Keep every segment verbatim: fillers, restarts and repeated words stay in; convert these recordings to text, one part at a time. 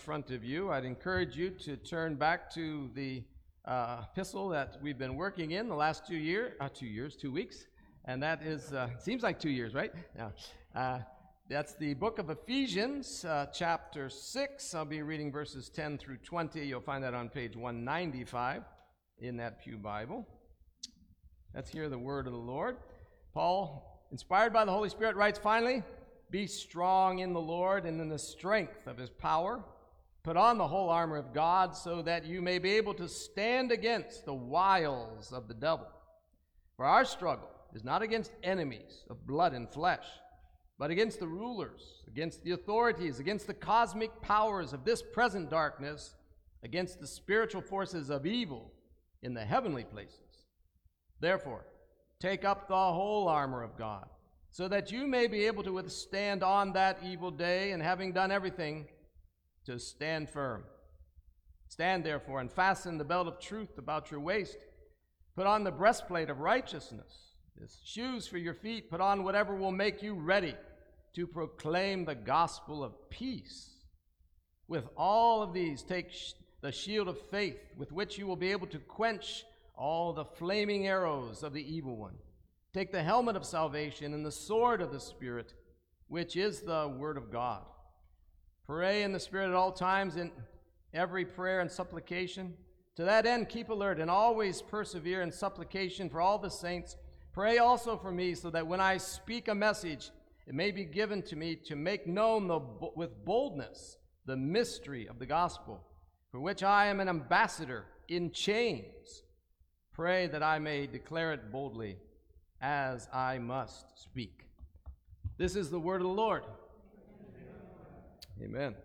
front of you. I'd encourage you to turn back to the uh, epistle that we've been working in the last two years, uh, two years, two weeks, and that is, uh, seems like two years, right? Yeah. Uh, that's the book of Ephesians, uh, chapter six. I'll be reading verses ten through twenty. You'll find that on page one ninety-five in that Pew Bible. Let's hear the word of the Lord. Paul, inspired by the Holy Spirit, writes, finally, be strong in the Lord and in the strength of his power. Put on the whole armor of God so that you may be able to stand against the wiles of the devil. For our struggle is not against enemies of blood and flesh, but against the rulers, against the authorities, against the cosmic powers of this present darkness, against the spiritual forces of evil in the heavenly places. Therefore, take up the whole armor of God, so that you may be able to withstand on that evil day, and having done everything, to stand firm. Stand therefore, and fasten the belt of truth about your waist. Put on the breastplate of righteousness. As shoes for your feet, put on whatever will make you ready to proclaim the gospel of peace. With all of these, take sh- the shield of faith, with which you will be able to quench all the flaming arrows of the evil one. Take the helmet of salvation and the sword of the Spirit, which is the word of God. Pray in the Spirit at all times, in every prayer and supplication. To that end, keep alert and always persevere in supplication for all the saints. Pray also for me, so that when I speak a message, it may be given to me to make known the, with boldness the mystery of the gospel, for which I am an ambassador in chains. Pray that I may declare it boldly, as I must speak. This is the word of the Lord. Amen. Amen.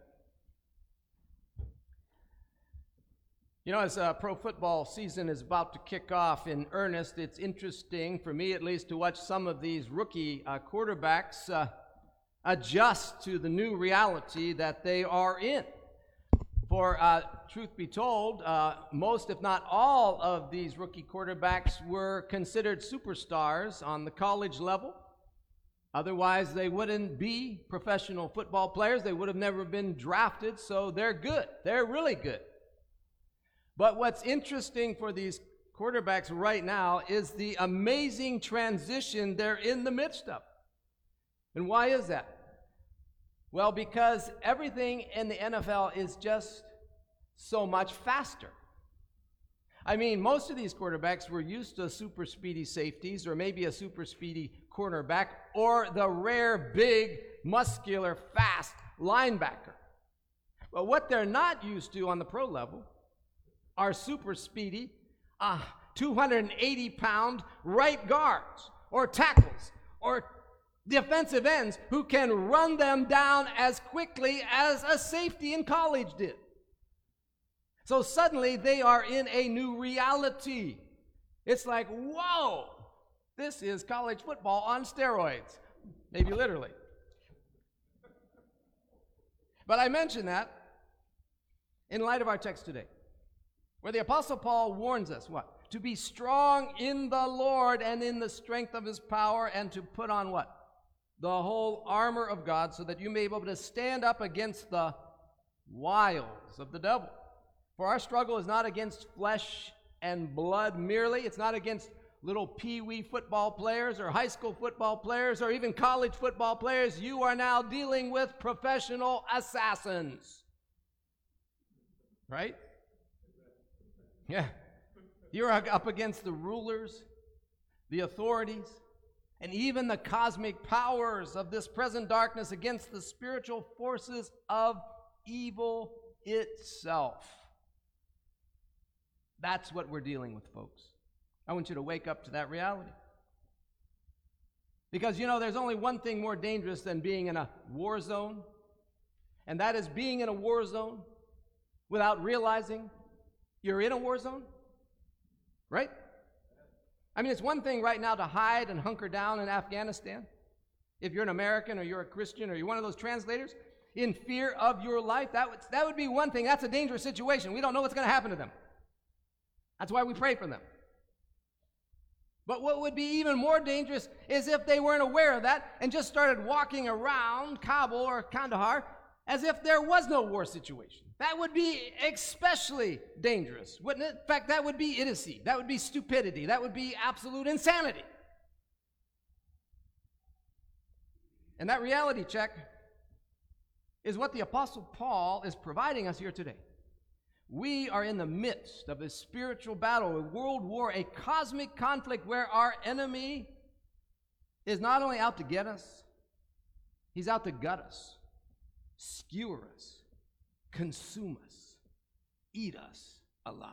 You know, as uh, pro football season is about to kick off in earnest, it's interesting, for me at least, to watch some of these rookie uh, quarterbacks uh, adjust to the new reality that they are in. For uh, truth be told, uh, most, if not all, of these rookie quarterbacks were considered superstars on the college level. Otherwise, they wouldn't be professional football players. They would have never been drafted, so they're good. They're really good. But what's interesting for these quarterbacks right now is the amazing transition they're in the midst of. And why is that? Well, because everything in the N F L is just so much faster. I mean, most of these quarterbacks were used to super speedy safeties, or maybe a super speedy cornerback, or the rare, big, muscular, fast linebacker. But what they're not used to on the pro level are super speedy, uh, two hundred eighty pound right guards, or tackles, or defensive ends who can run them down as quickly as a safety in college did. So suddenly they are in a new reality. It's like, whoa, this is college football on steroids. Maybe literally. But I mention that in light of our text today, where the Apostle Paul warns us, what? To be strong in the Lord and in the strength of his power, and to put on what? The whole armor of God, so that you may be able to stand up against the wiles of the devil. For our struggle is not against flesh and blood merely. It's not against little pee-wee football players or high school football players or even college football players. You are now dealing with professional assassins. Right? Yeah. You're up against the rulers, the authorities, and even the cosmic powers of this present darkness, against the spiritual forces of evil itself. That's what we're dealing with, folks. I want you to wake up to that reality. Because, you know, there's only one thing more dangerous than being in a war zone, and that is being in a war zone without realizing you're in a war zone. Right? I mean, it's one thing right now to hide and hunker down in Afghanistan, if you're an American or you're a Christian or you're one of those translators, in fear of your life. That would, that would be one thing. That's a dangerous situation. We don't know what's going to happen to them. That's why we pray for them. But what would be even more dangerous is if they weren't aware of that and just started walking around Kabul or Kandahar as if there was no war situation. That would be especially dangerous, wouldn't it? In fact, that would be idiocy. That would be stupidity. That would be absolute insanity. And that reality check is what the Apostle Paul is providing us here today. We are in the midst of a spiritual battle, a world war, a cosmic conflict where our enemy is not only out to get us, he's out to gut us, skewer us, consume us, eat us alive.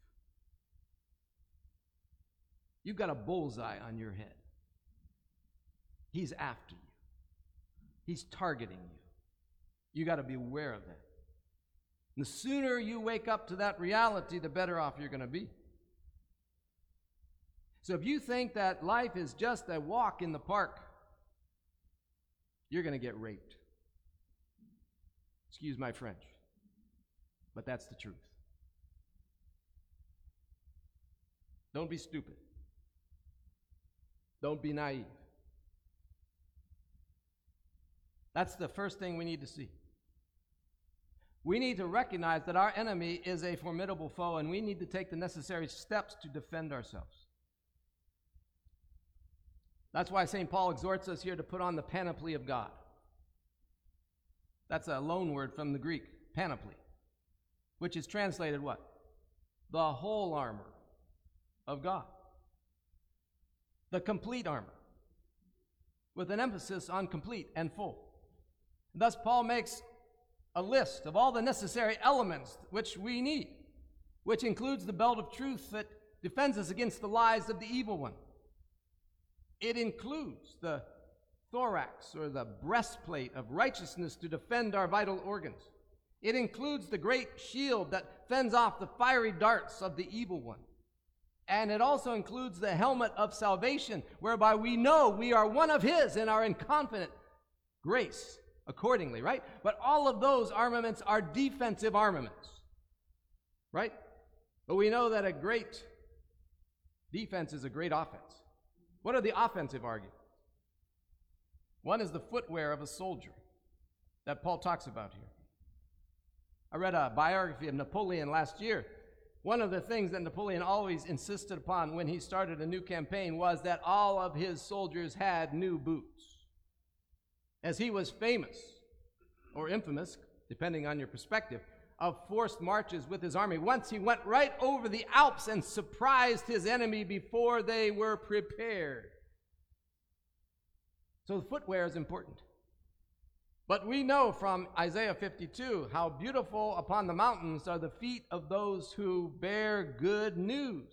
You've got a bullseye on your head. He's after you. He's targeting you. You got to be aware of that. The sooner you wake up to that reality, the better off you're going to be. So if you think that life is just a walk in the park, you're going to get raped. Excuse my French, but that's the truth. Don't be stupid. Don't be naive. That's the first thing we need to see. We need to recognize that our enemy is a formidable foe, and we need to take the necessary steps to defend ourselves. That's why Saint Paul exhorts us here to put on the panoply of God. That's a loan word from the Greek, panoply, which is translated what? The whole armor of God. The complete armor, with an emphasis on complete and full. Thus, Paul makes a list of all the necessary elements which we need, which includes the belt of truth that defends us against the lies of the evil one. It includes the thorax, or the breastplate of righteousness to defend our vital organs. It includes the great shield that fends off the fiery darts of the evil one. And it also includes the helmet of salvation, whereby we know we are one of his and are in confident grace accordingly, right? But all of those armaments are defensive armaments, right? But we know that a great defense is a great offense. What are the offensive arguments? One is the footwear of a soldier that Paul talks about here. I read a biography of Napoleon last year. One of the things that Napoleon always insisted upon when he started a new campaign was that all of his soldiers had new boots, as he was famous, or infamous, depending on your perspective, of forced marches with his army. Once he went right over the Alps and surprised his enemy before they were prepared. So the footwear is important. But we know from Isaiah fifty-two how beautiful upon the mountains are the feet of those who bear good news.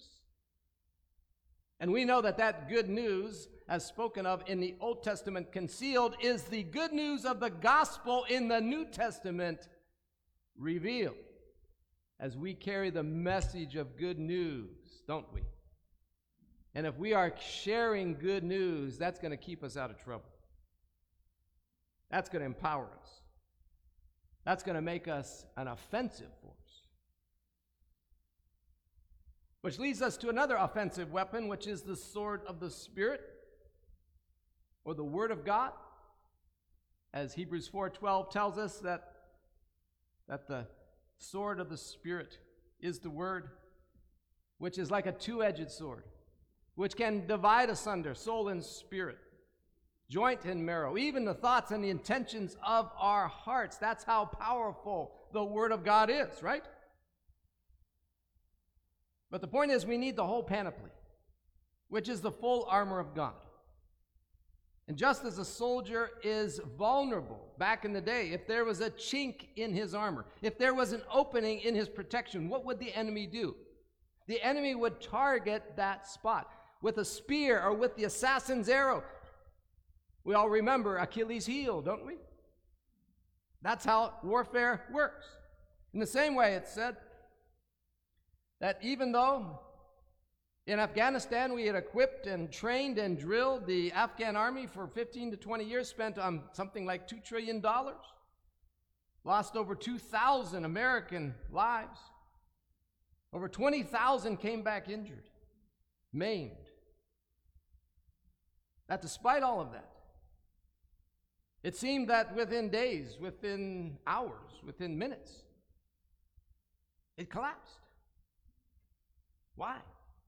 And we know that that good news, as spoken of in the Old Testament concealed, is the good news of the gospel in the New Testament revealed, as we carry the message of good news, don't we? And if we are sharing good news, that's going to keep us out of trouble. That's going to empower us. That's going to make us an offensive force. Which leads us to another offensive weapon, which is the sword of the Spirit, or the Word of God. As Hebrews four twelve tells us that, that the sword of the Spirit is the Word, which is like a two-edged sword, which can divide asunder soul and spirit, joint and marrow, even the thoughts and the intentions of our hearts. That's how powerful the Word of God is, right? But the point is, we need the whole panoply, which is the full armor of God. And just as a soldier is vulnerable back in the day, if there was a chink in his armor, if there was an opening in his protection, what would the enemy do? The enemy would target that spot with a spear or with the assassin's arrow. We all remember Achilles' heel, don't we? That's how warfare works. In the same way, it's said that even though in Afghanistan we had equipped and trained and drilled the Afghan army for fifteen to twenty years, spent on something like two trillion dollars, lost over two thousand American lives, over twenty thousand came back injured, maimed. That despite all of that, It seemed that within days, within hours, within minutes, it collapsed. Why?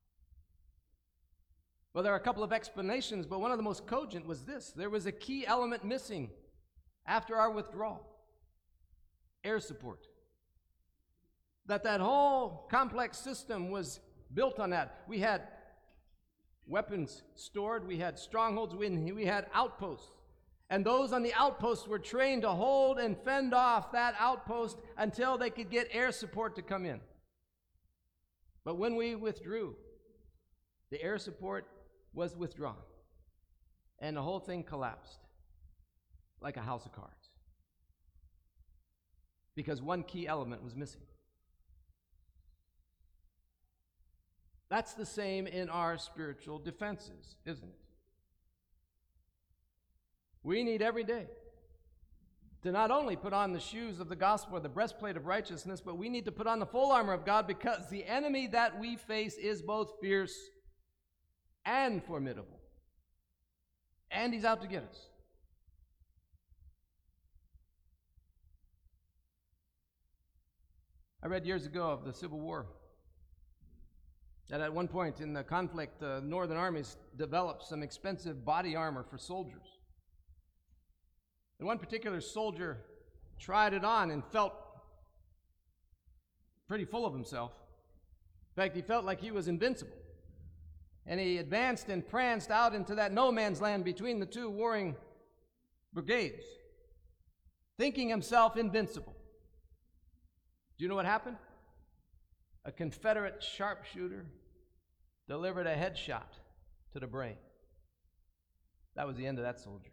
Well, there are a couple of explanations, but one of the most cogent was this. There was a key element missing after our withdrawal: air support. That that whole complex system was built on that. We had weapons stored, we had strongholds, we had outposts. And those on the outposts were trained to hold and fend off that outpost until they could get air support to come in. But when we withdrew, the air support was withdrawn, and the whole thing collapsed like a house of cards because one key element was missing. That's the same in our spiritual defenses, isn't it? We need every day to not only put on the shoes of the gospel or the breastplate of righteousness, but we need to put on the full armor of God, because the enemy that we face is both fierce and formidable. And he's out to get us. I read years ago of the Civil War that at one point in the conflict, the northern armies developed some expensive body armor for soldiers. And one particular soldier tried it on and felt pretty full of himself. In fact, he felt like he was invincible. And he advanced and pranced out into that no man's land between the two warring brigades, thinking himself invincible. Do you know what happened? A Confederate sharpshooter delivered a headshot to the brain. That was the end of that soldier.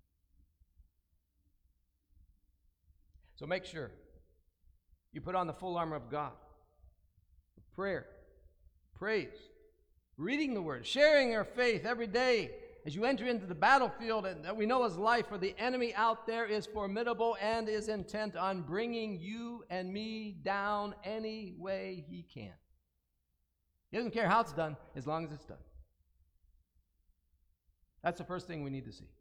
So make sure you put on the full armor of God. Prayer, praise, reading the Word, sharing your faith every day as you enter into the battlefield and that we know as life, for the enemy out there is formidable and is intent on bringing you and me down any way he can. He doesn't care how it's done, as long as it's done. That's the first thing we need to see.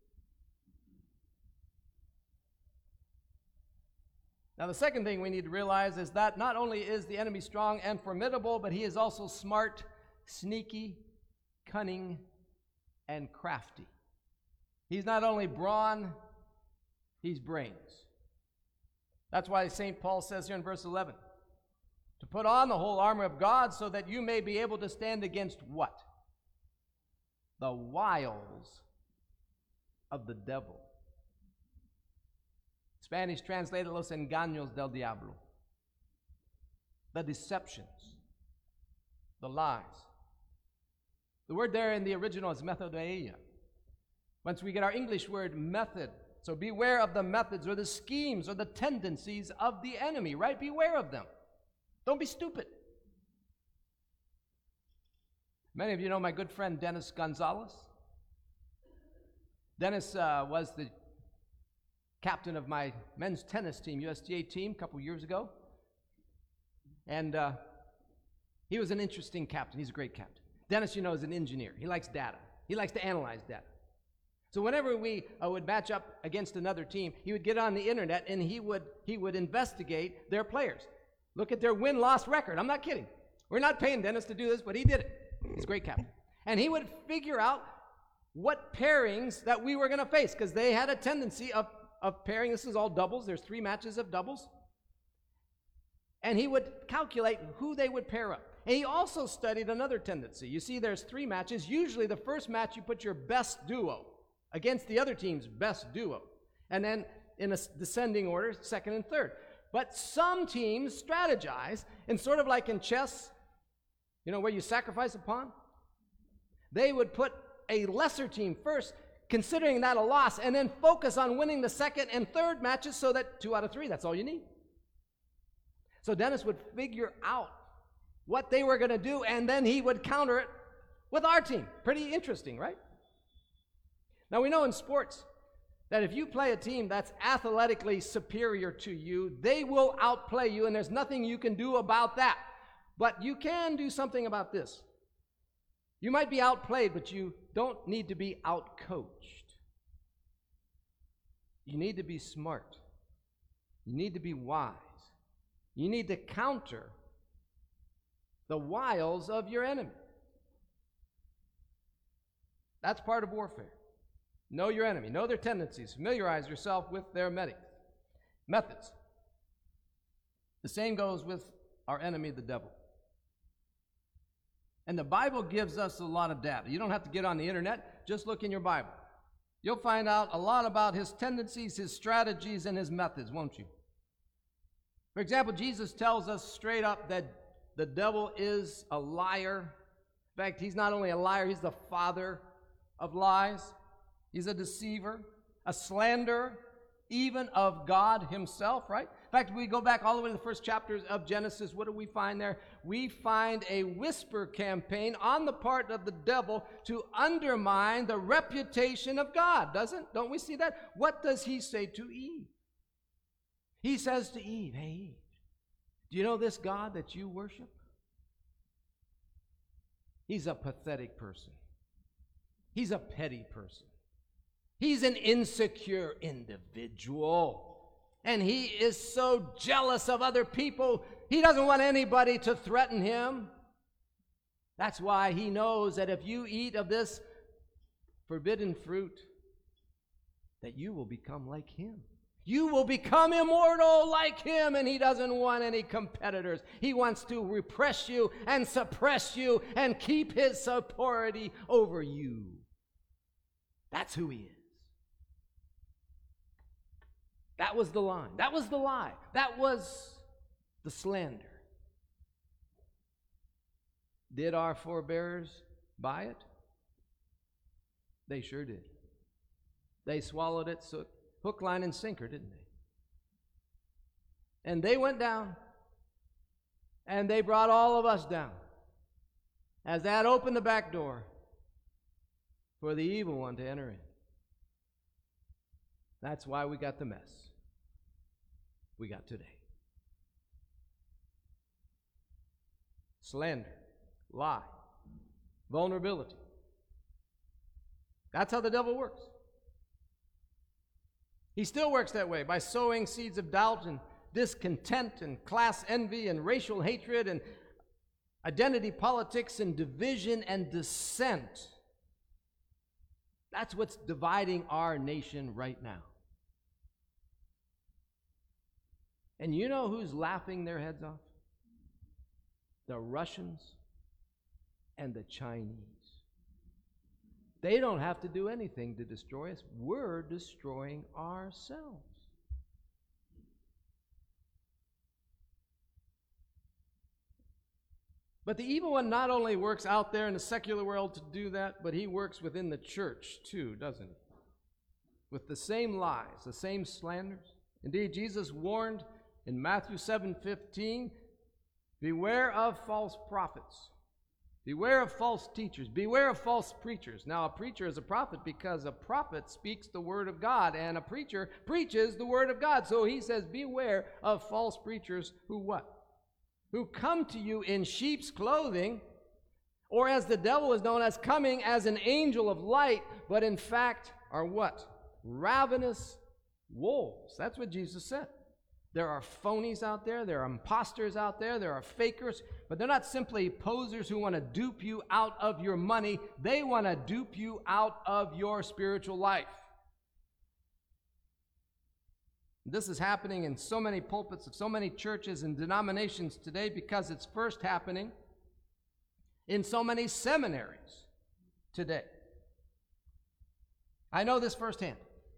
Now, the second thing we need to realize is that not only is the enemy strong and formidable, but he is also smart, sneaky, cunning, and crafty. He's not only brawn, he's brains. That's why Saint Paul says here in verse eleven, to put on the whole armor of God so that you may be able to stand against what? The wiles of the devil. Spanish translated, los engaños del diablo. The deceptions, the lies. The word there in the original is methodeia. Once we get our English word method, so beware of the methods or the schemes or the tendencies of the enemy, right? Beware of them. Don't be stupid. Many of you know my good friend Dennis Gonzalez. Dennis uh, was the captain of my men's tennis team, U S T A team, a couple years ago. And uh, he was an interesting captain. He's a great captain. Dennis, you know, is an engineer. He likes data. He likes to analyze data. So whenever we uh, would match up against another team, he would get on the internet and he would he would investigate their players. Look at their win-loss record. I'm not kidding. We're not paying Dennis to do this, but he did it. He's a great captain. And he would figure out what pairings that we were going to face, because they had a tendency of, of pairing. This is all doubles. There's three matches of doubles. And he would calculate who they would pair up. And he also studied another tendency. You see, there's three matches. Usually the first match you put your best duo against the other team's best duo. And then in a descending order, second and third. But some teams strategize, and sort of like in chess, you know, where you sacrifice a pawn, they would put a lesser team first, considering that a loss, and then focus on winning the second and third matches so that two out of three, that's all you need. So Dennis would figure out what they were going to do, and then he would counter it with our team. Pretty interesting, right? Now, we know in sports that if you play a team that's athletically superior to you, they will outplay you, and there's nothing you can do about that. But you can do something about this. You might be outplayed, but you don't need to be outcoached. you need to be smart. You need to be wise. You need to counter the wiles of your enemy. That's part of warfare. Know your enemy. Know their tendencies. Familiarize yourself with their methods. The same goes with our enemy, the devil. And the Bible gives us a lot of data. You don't have to get on the internet. Just look in your Bible. You'll find out a lot about his tendencies, his strategies, and his methods, won't you? For example, Jesus tells us straight up that the devil is a liar. In fact, he's not only a liar, he's the father of lies. He's a deceiver, a slanderer, even of God himself, right? In fact, if we go back all the way to the first chapters of Genesis, what do we find there? We find a whisper campaign on the part of the devil to undermine the reputation of God, doesn't? Don't we see that? What does he say to Eve? He says to Eve, hey, Eve, do you know this God that you worship? He's a pathetic person. He's a petty person. He's an insecure individual. And he is so jealous of other people, he doesn't want anybody to threaten him. That's why he knows that if you eat of this forbidden fruit, that you will become like him. You will become immortal like him, and he doesn't want any competitors. He wants to repress you and suppress you and keep his superiority over you. That's who he is. That was the line. That was the lie. That was the slander. Did our forebears buy it? They sure did. They swallowed it so hook, line, and sinker, didn't they? And they went down, and they brought all of us down as that opened the back door for the evil one to enter in. That's why we got the mess we got today. Slander, lie, vulnerability. That's how the devil works. He still works that way, by sowing seeds of doubt and discontent and class envy and racial hatred and identity politics and division and dissent. That's what's dividing our nation right now. And you know who's laughing their heads off? The Russians and the Chinese. They don't have to do anything to destroy us. We're destroying ourselves. But the evil one not only works out there in the secular world to do that, but he works within the church too, doesn't he? With the same lies, the same slanders. Indeed, Jesus warned in Matthew seven fifteen, beware of false prophets. Beware of false teachers. Beware of false preachers. Now, a preacher is a prophet because a prophet speaks the word of God, and a preacher preaches the word of God. So he says, beware of false preachers who what? Who come to you in sheep's clothing, or as the devil is known as, coming as an angel of light, but in fact are what? Ravenous wolves. That's what Jesus said. There are phonies out there, there are imposters out there, there are fakers, but they're not simply posers who want to dupe you out of your money. They want to dupe you out of your spiritual life. This is happening in so many pulpits of so many churches and denominations today because it's first happening in so many seminaries today. I know this firsthand.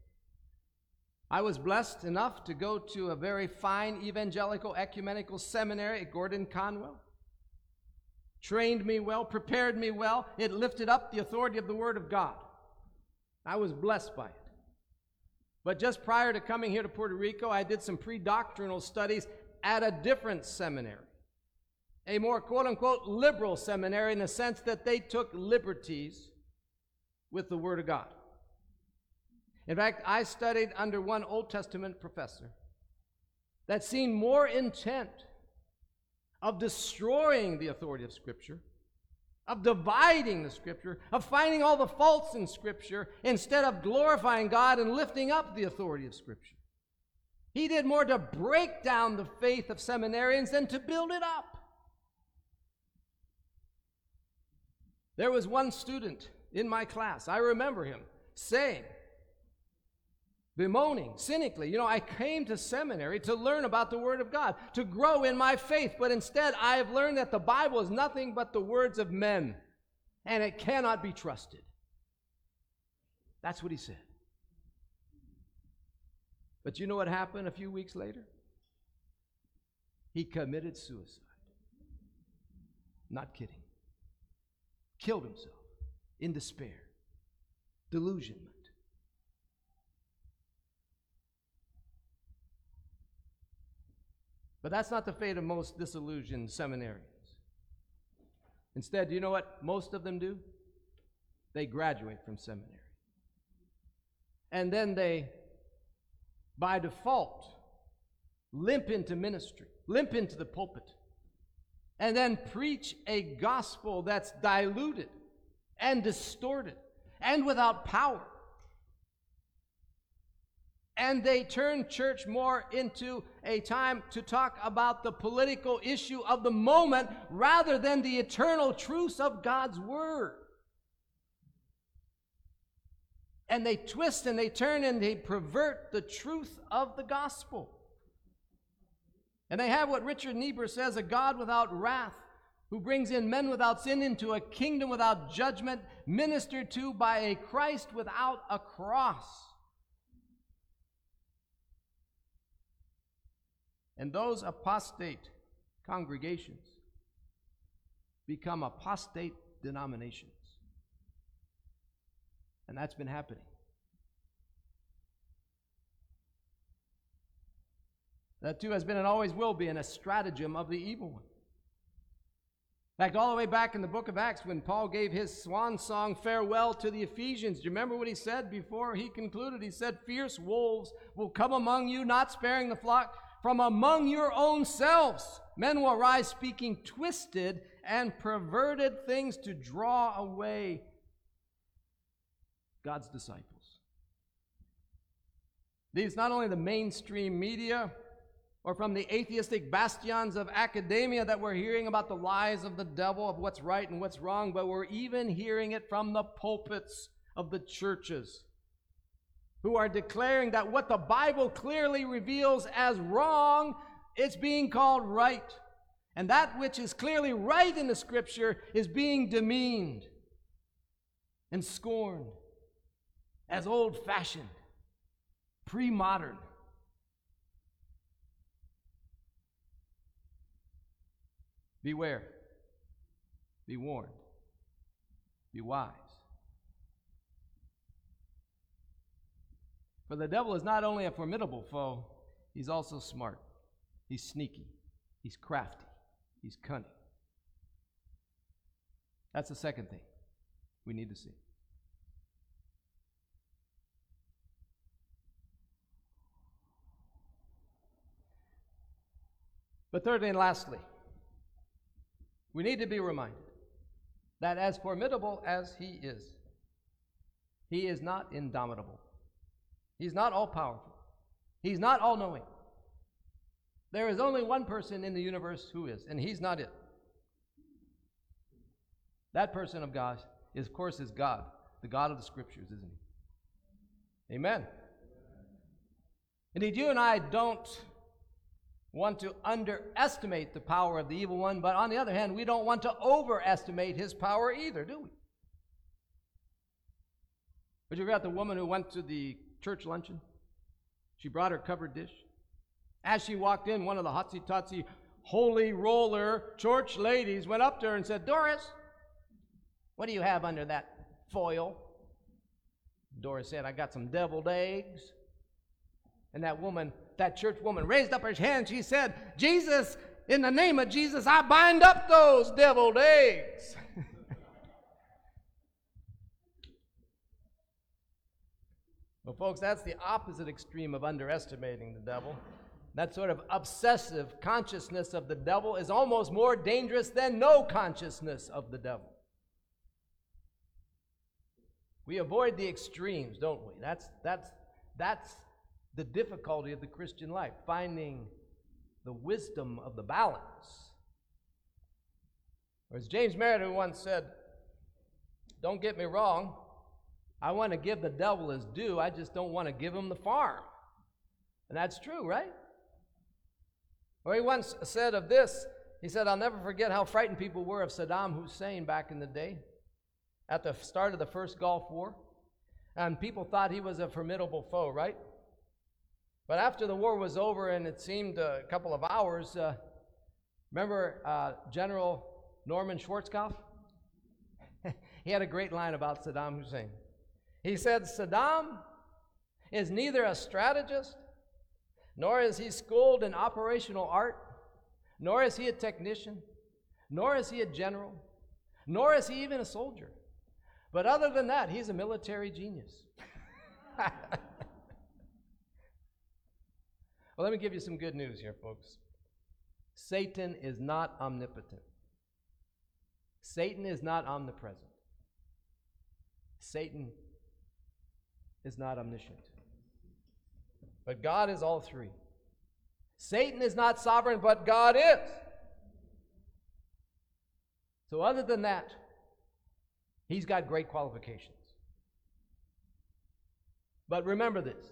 I was blessed enough to go to a very fine evangelical ecumenical seminary at Gordon Conwell. Trained me well, prepared me well. It lifted up the authority of the Word of God. I was blessed by it. But just prior to coming here to Puerto Rico, I did some pre-doctrinal studies at a different seminary. A more quote-unquote liberal seminary in the sense that they took liberties with the Word of God. In fact, I studied under one Old Testament professor that seemed more intent of destroying the authority of Scripture, of dividing the Scripture, of finding all the faults in Scripture, instead of glorifying God and lifting up the authority of Scripture. He did more to break down the faith of seminarians than to build it up. There was one student in my class, I remember him saying, bemoaning, cynically, you know, I came to seminary to learn about the Word of God, to grow in my faith, but instead I have learned that the Bible is nothing but the words of men, and it cannot be trusted. That's what he said. But you know what happened a few weeks later? He committed suicide. Not kidding. Killed himself in despair, delusionment. But that's not the fate of most disillusioned seminarians. Instead, do you know what most of them do? They graduate from seminary. And then they, by default, limp into ministry, limp into the pulpit, and then preach a gospel that's diluted and distorted and without power. And they turn church more into a time to talk about the political issue of the moment rather than the eternal truths of God's Word. And they twist and they turn and they pervert the truth of the gospel. And they have what Richard Niebuhr says, a God without wrath, who brings in men without sin into a kingdom without judgment, ministered to by a Christ without a cross. And those apostate congregations become apostate denominations. And that's been happening. That too has been and always will be a stratagem of the evil one. In fact, all the way back in the book of Acts, when Paul gave his swan song farewell to the Ephesians, do you remember what he said before he concluded? He said, "Fierce wolves will come among you, not sparing the flock. From among your own selves, men will rise speaking twisted and perverted things to draw away God's disciples." These, not only the mainstream media or from the atheistic bastions of academia that we're hearing about the lies of the devil, of what's right and what's wrong, but we're even hearing it from the pulpits of the churches, who are declaring that what the Bible clearly reveals as wrong, it's being called right. And that which is clearly right in the Scripture is being demeaned and scorned as old-fashioned, pre-modern. Beware. Be warned. Be wise. For the devil is not only a formidable foe, he's also smart. He's sneaky. He's crafty. He's cunning. That's the second thing we need to see. But thirdly and lastly, we need to be reminded that as formidable as he is, he is not indomitable. He's not all-powerful. He's not all-knowing. There is only one person in the universe who is, and he's not it. That person of God, is, of course, is God, the God of the Scriptures, isn't he? Amen. Indeed, you and I don't want to underestimate the power of the evil one, but on the other hand, we don't want to overestimate his power either, do we? But you forgot the woman who went to the church luncheon? She brought her covered dish. As she walked in, one of the hotsy-totsy, holy roller church ladies went up to her and said, "Doris, what do you have under that foil?" Doris said, "I got some deviled eggs." And that woman, that church woman, raised up her hand. She said, "Jesus, in the name of Jesus, I bind up those deviled eggs." Well, folks, that's the opposite extreme of underestimating the devil. That sort of obsessive consciousness of the devil is almost more dangerous than no consciousness of the devil. We avoid the extremes, don't we? That's, that's, that's the difficulty of the Christian life, finding the wisdom of the balance. Or as James Meriden once said, don't get me wrong, I want to give the devil his due, I just don't want to give him the farm. And that's true, right? Or he once said of this, he said, I'll never forget how frightened people were of Saddam Hussein back in the day, at the start of the first Gulf War. And people thought he was a formidable foe, right? But after the war was over and it seemed a couple of hours, uh, remember uh, General Norman Schwarzkopf? He had a great line about Saddam Hussein. He said, Saddam is neither a strategist, nor is he schooled in operational art, nor is he a technician, nor is he a general, nor is he even a soldier. But other than that, he's a military genius. Well, let me give you some good news here, folks. Satan is not omnipotent. Satan is not omnipresent. Satan is not omniscient. But God is all three. Satan is not sovereign, but God is. So other than that, he's got great qualifications. But remember this.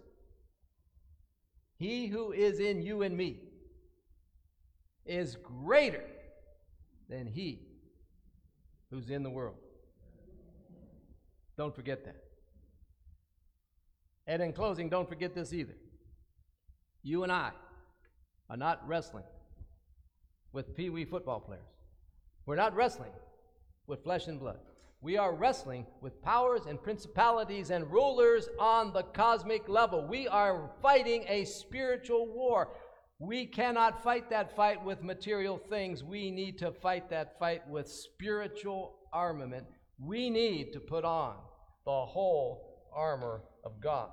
He who is in you and me is greater than he who's in the world. Don't forget that. And in closing, don't forget this either. You and I are not wrestling with pee-wee football players. We're not wrestling with flesh and blood. We are wrestling with powers and principalities and rulers on the cosmic level. We are fighting a spiritual war. We cannot fight that fight with material things. We need to fight that fight with spiritual armament. We need to put on the whole armor of God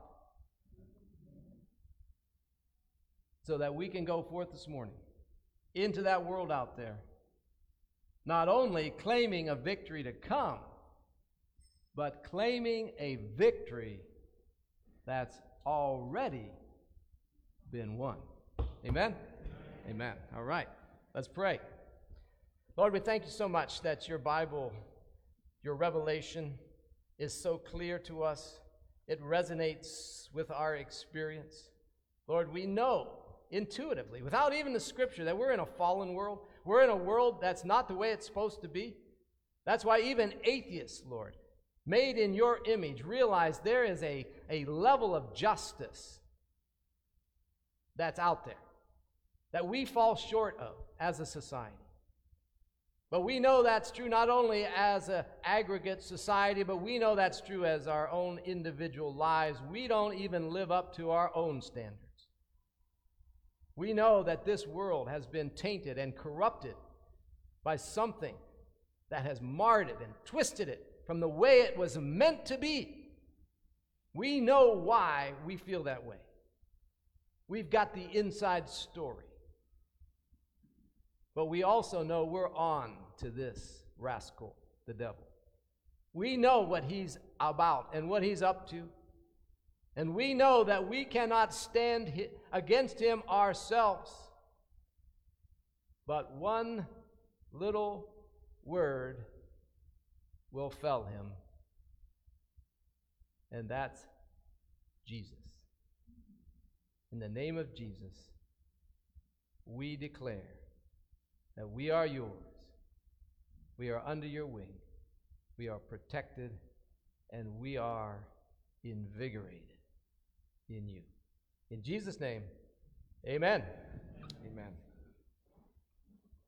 so that we can go forth this morning into that world out there, not only claiming a victory to come, but claiming a victory that's already been won. Amen? Amen. All right. Let's pray. Lord, we thank you so much that your Bible, your revelation is so clear to us. It resonates with our experience. Lord, we know intuitively, without even the scripture, that we're in a fallen world. We're in a world that's not the way it's supposed to be. That's why even atheists, Lord, made in your image, realize there is a, a level of justice that's out there that we fall short of as a society. But we know that's true not only as an aggregate society, but we know that's true as our own individual lives. We don't even live up to our own standards. We know that this world has been tainted and corrupted by something that has marred it and twisted it from the way it was meant to be. We know why we feel that way. We've got the inside story. But we also know we're on to this rascal, the devil. We know what he's about and what he's up to. And we know that we cannot stand against him ourselves. But one little word will fell him. And that's Jesus. In the name of Jesus, we declare that we are yours. We are under your wing. We are protected, and we are invigorated in you. In Jesus' name, amen.